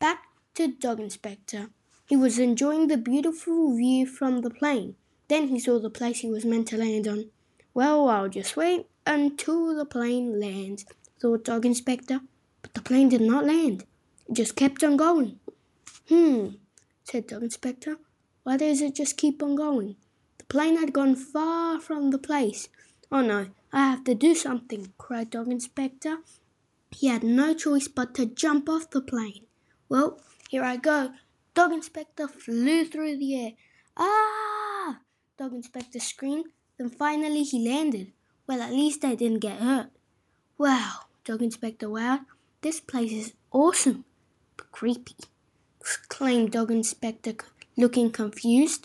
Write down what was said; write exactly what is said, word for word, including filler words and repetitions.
Back to Dog Inspector. He was enjoying the beautiful view from the plane. Then he saw the place he was meant to land on. Well, I'll just wait until the plane lands, thought Dog Inspector. But the plane did not land. It just kept on going. Hmm, said Dog Inspector. Why does it just keep on going? The plane had gone far from the place. Oh no, I have to do something, cried Dog Inspector. He had no choice but to jump off the plane. Well, here I go. Dog Inspector flew through the air. Ah! Dog Inspector screamed. Then finally he landed. Well, at least I didn't get hurt. Wow, Dog Inspector wowed. This place is awesome, but creepy, exclaimed Dog Inspector, looking confused.